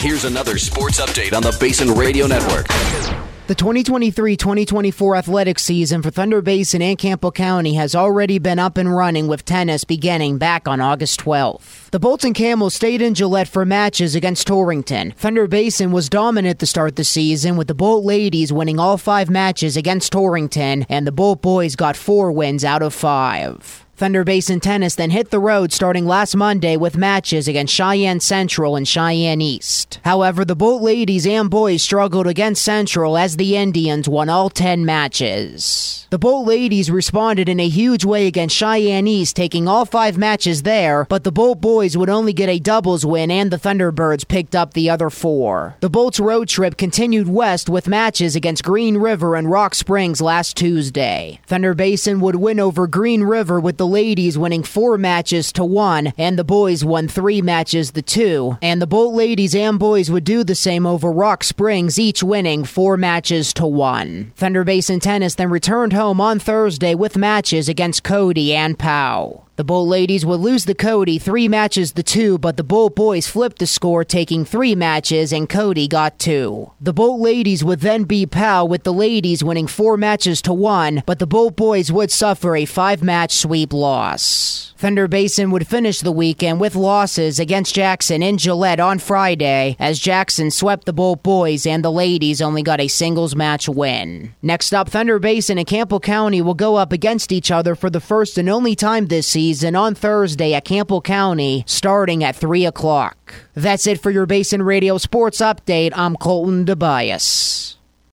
Here's another sports update on the Basin Radio Network. The 2023-2024 athletic season for Thunder Basin and Campbell County has already been up and running, with tennis beginning back on August 12th. The Bolts and Camels stayed in Gillette for matches against Torrington. Thunder Basin was dominant to start the season, with the Bolt ladies winning all 5 matches against Torrington, and the Bolt boys got 4 wins out of 5. Thunder Basin Tennis then hit the road starting last Monday with matches against Cheyenne Central and Cheyenne East. However, the Bolt ladies and boys struggled against Central as the Indians won all 10 matches. The Bolt ladies responded in a huge way against Cheyenne East, taking all 5 matches there, but the Bolt boys would only get a doubles win and the Thunderbirds picked up the other 4. The Bolts road trip continued west with matches against Green River and Rock Springs last Tuesday. Thunder Basin would win over Green River, with the ladies winning 4 matches to 1, and the boys won 3 matches to 2, and the Bolt ladies and boys would do the same over Rock Springs, each winning 4 matches to 1. Thunder Basin Tennis then returned home on Thursday with matches against Cody and Powell. The Bolt ladies would lose to Cody 3 matches to 2, but the Bolt boys flipped the score, taking 3 matches, and Cody got 2. The Bolt ladies would then beat Powell, with the ladies winning 4 matches to 1, but the Bolt boys would suffer a 5-match sweep loss. Thunder Basin would finish the weekend with losses against Jackson and Gillette on Friday, as Jackson swept the Bolt boys and the ladies only got a singles match win. Next up, Thunder Basin and Campbell County will go up against each other for the first and only time this season on Thursday at Campbell County, starting at 3 o'clock. That's it for your Basin Radio Sports Update. I'm Colton DeBias.